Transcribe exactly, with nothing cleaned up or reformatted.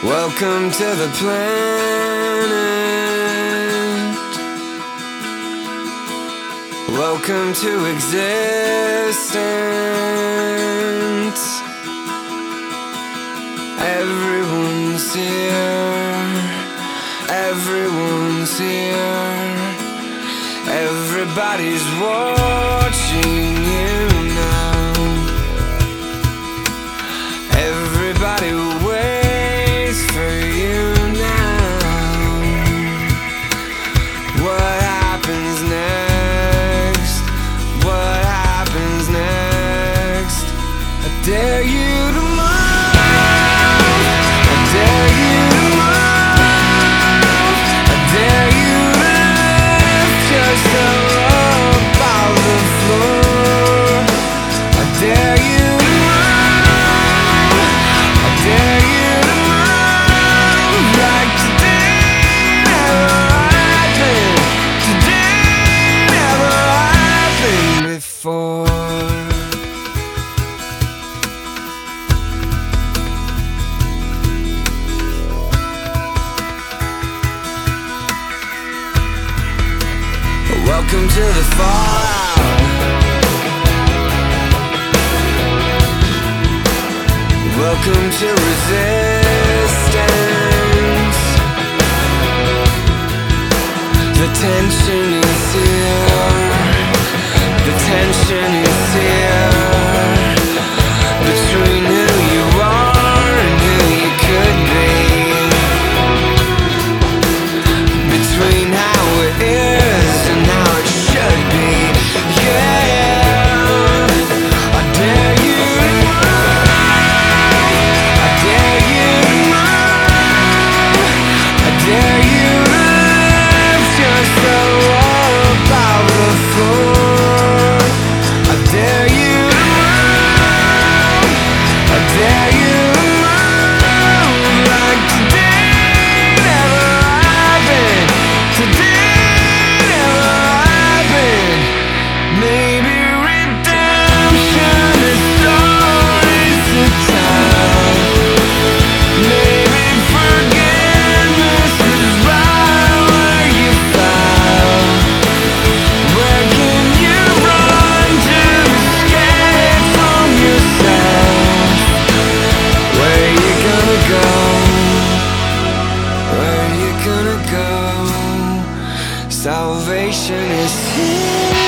Welcome to the planet. Welcome to existence. Everyone's here. Everyone's here. Everybody's watching you now. Everybody waits for you now. What happens next? What happens next? I dare you to move. I dare you to move. I dare you to lift yourself up off the floor. I dare you to move. I dare you to move like today never happened. Today never happened before. Welcome to the fallout. Welcome to resistance. The tension is here. The tension is here. Between who you are and who you could be. Between how it is and how it should be. Yeah, I dare you to move. I dare you to move. I dare you to lift yourself up out the floor. I dare you to move. I dare you to move like today never happened. Today never happened. Maybe redemption is stories to tell. Maybe forgiveness is right where you fell. Where can you run to escape from yourself? Where you gonna go? Where you gonna go? Salvation is here.